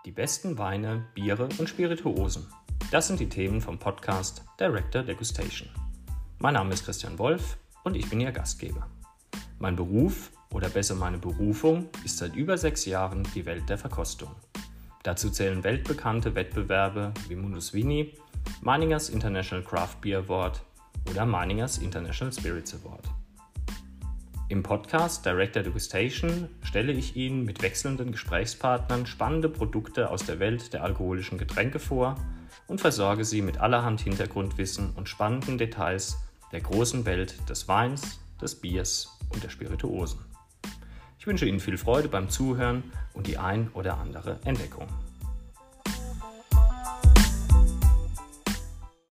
Die besten Weine, Biere und Spirituosen. Das sind die Themen vom Podcast Director Degustation. Mein Name ist Christian Wolf und ich bin Ihr Gastgeber. Mein Beruf, oder besser meine Berufung, ist seit über 6 Jahren die Welt der Verkostung. Dazu zählen weltbekannte Wettbewerbe wie Mundus Vini, Meiningers International Craft Beer Award oder Meiningers International Spirits Award. Im Podcast Director Degustation stelle ich Ihnen mit wechselnden Gesprächspartnern spannende Produkte aus der Welt der alkoholischen Getränke vor und versorge Sie mit allerhand Hintergrundwissen und spannenden Details der großen Welt des Weins, des Biers und der Spirituosen. Ich wünsche Ihnen viel Freude beim Zuhören und die ein oder andere Entdeckung.